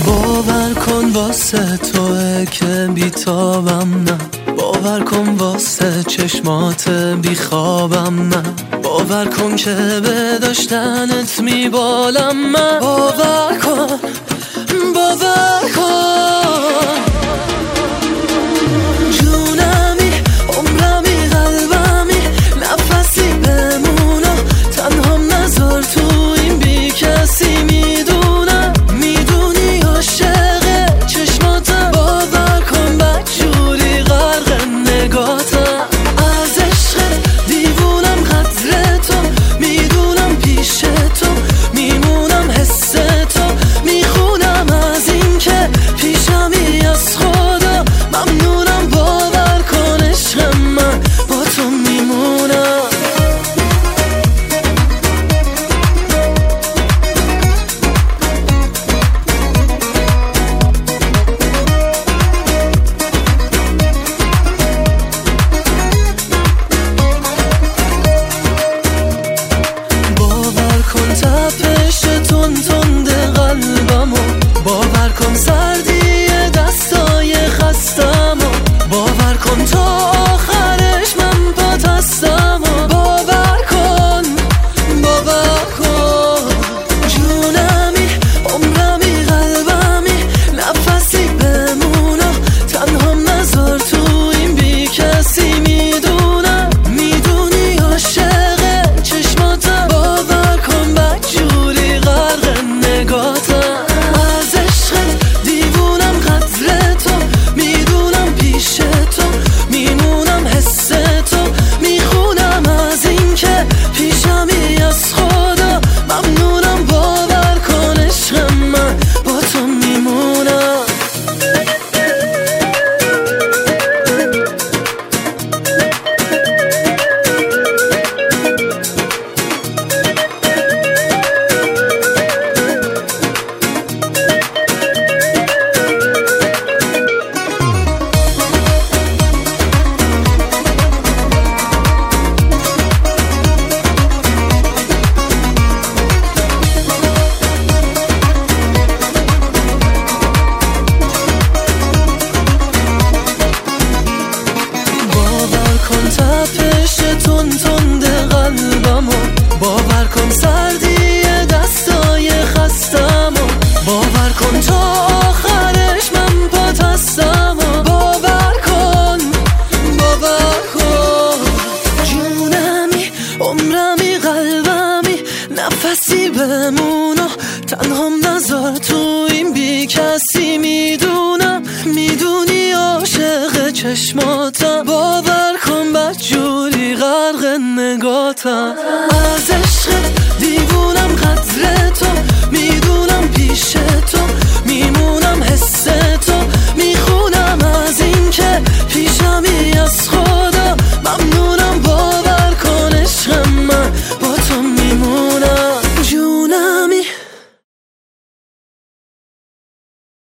باور کن واسه توه که بیتابم نه، باور کن واسه چشمات بیخوابم نه، باور کن که به داشتنت میبالم من. باور کن باور کن جونمی عمرمی قلبمی نفسی بمونم تنهام نذار تو این بی کسی. میدونم میدونی عاشق چشماتم، باور کن بدجوری غرق نگاتم. از عشقت دیوونم قدر تو میدونم، پیش تو میمونم حس تو میخونم از این که پیشمی از خدا ممنونم. باور کن عشق من با تو میمونم. باور کن تپش تند قلبمو، باور کن سردی دستای خستمو، باور کن تا آخرش من پات هستمو. باور کن باور کن جونمی عمرمی قلبمی نفسی بمونم تنهام نذار تو این بی کسی. میدونم میدونی عاشق چشماتم، باور کن بدجوری غرق نگاتم. از عشقت دیوونم قدر تو میدونم، پیش تو میمونم حس تو میخونم از این که پیشمی از خدا ممنونم. باور کن عشق من با تو میمونم. باور کن تپش تند قلبمو، باور کن سردی دستای خستمو، باور کن تا آخرش من پات هستمو. باور کن باور کن جونمی عمرمی قلبمی نفسی بمونم تنهام نذار تو این بی کسی. میدونم میدونی عاشق چشماتم، باور کن بدجوری غرق نگاتم.